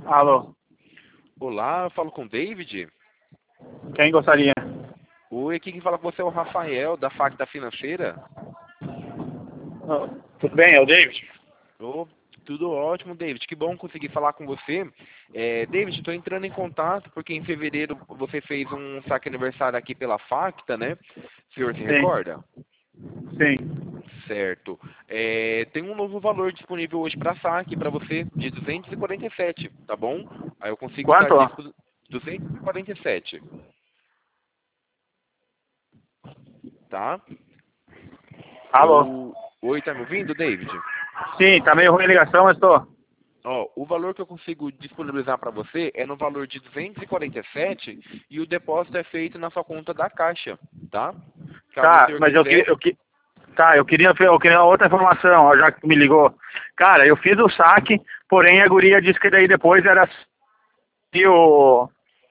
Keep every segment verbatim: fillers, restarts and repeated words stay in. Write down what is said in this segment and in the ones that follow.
Alô, Olá, eu falo com o David. quem gostaria? Oi, aqui quem fala com você é o Rafael, da Facta Financeira. Ah, tudo bem, é o David? Ô, tudo ótimo, David. Que bom conseguir falar com você. É, David, estou entrando em contato porque em fevereiro você fez um saque aniversário aqui pela Facta, né? O senhor se Sim, recorda? sim. Certo. É, tem um novo valor disponível hoje para saque para você de duzentos e quarenta e sete, tá bom? Aí eu consigo estar Quanto? disso duzentos e quarenta e sete, tá? Alô? Eu... Oi, tá me ouvindo, David? Sim, tá meio ruim a ligação, mas tô. Ó, o valor que eu consigo disponibilizar para você é no valor de duzentos e quarenta e sete e o depósito é feito na sua conta da Caixa, tá? Caso o Tá, senhor mas eu queria, quiser. eu que, tá, eu queria, eu queria outra informação, ó, já que tu me ligou. Cara, eu fiz o saque, porém a guria disse que daí depois era se o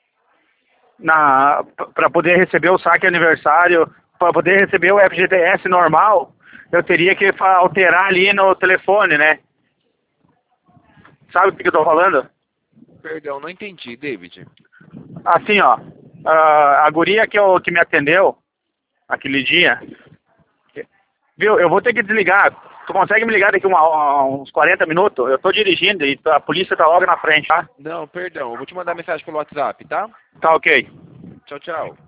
na para poder receber o saque aniversário, para poder receber o F G T S normal, eu teria que fa- alterar ali no telefone, né? Sabe o que que eu tô falando? Perdão, não entendi, David. Assim, ó, a, a guria que, eu, que me atendeu aquele dia, viu, eu vou ter que desligar. Tu consegue me ligar daqui uma, uns quarenta minutos? Eu tô dirigindo e a polícia tá logo na frente, tá? Não, perdão, eu vou te mandar mensagem pelo WhatsApp, tá? Tá ok. Tchau, tchau.